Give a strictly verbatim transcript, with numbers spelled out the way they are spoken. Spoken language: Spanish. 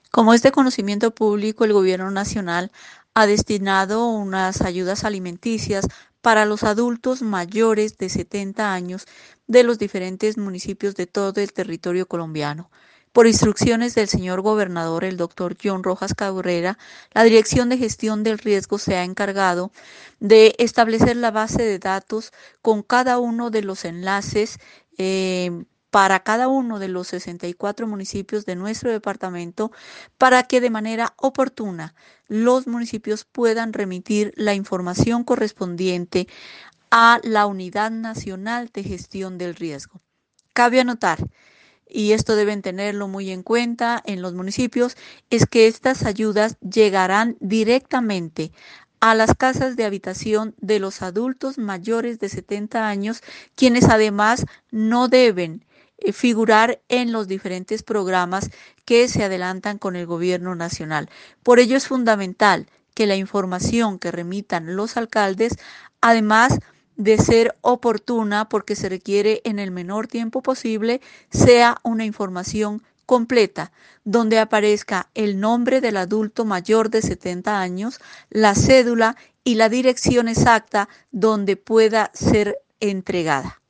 Como es de conocimiento público, el Gobierno Nacional ha destinado unas ayudas alimenticias para los adultos mayores de setenta años de los diferentes municipios de todo el territorio colombiano. Por instrucciones del señor gobernador, el doctor John Rojas Cabrera, la Dirección de Gestión del Riesgo se ha encargado de establecer la base de datos con cada uno de los enlaces eh, para cada uno de los sesenta y cuatro municipios de nuestro departamento para que de manera oportuna los municipios puedan remitir la información correspondiente a la Unidad Nacional de Gestión del Riesgo. Cabe anotar, y esto deben tenerlo muy en cuenta en los municipios, es que estas ayudas llegarán directamente a las casas de habitación de los adultos mayores de setenta años, quienes además no deben eh, figurar en los diferentes programas que se adelantan con el gobierno nacional. Por ello es fundamental que la información que remitan los alcaldes, además de ser oportuna porque se requiere en el menor tiempo posible, sea una información completa, donde aparezca el nombre del adulto mayor de setenta años, la cédula y la dirección exacta donde pueda ser entregada.